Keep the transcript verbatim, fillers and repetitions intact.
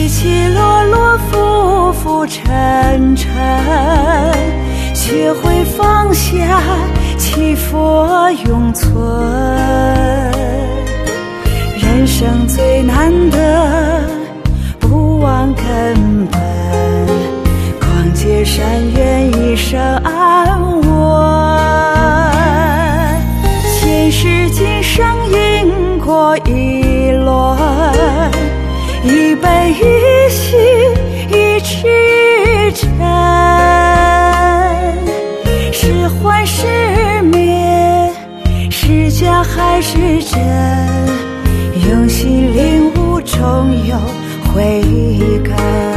起落落，浮浮沉沉，学会放下，祈佛永存。人生最难得，不忘根本，广结善缘，一生安稳。前世今生因果一轮，一悲一喜一痴真，是幻是灭，是假还是真，用心领悟，终有慧根。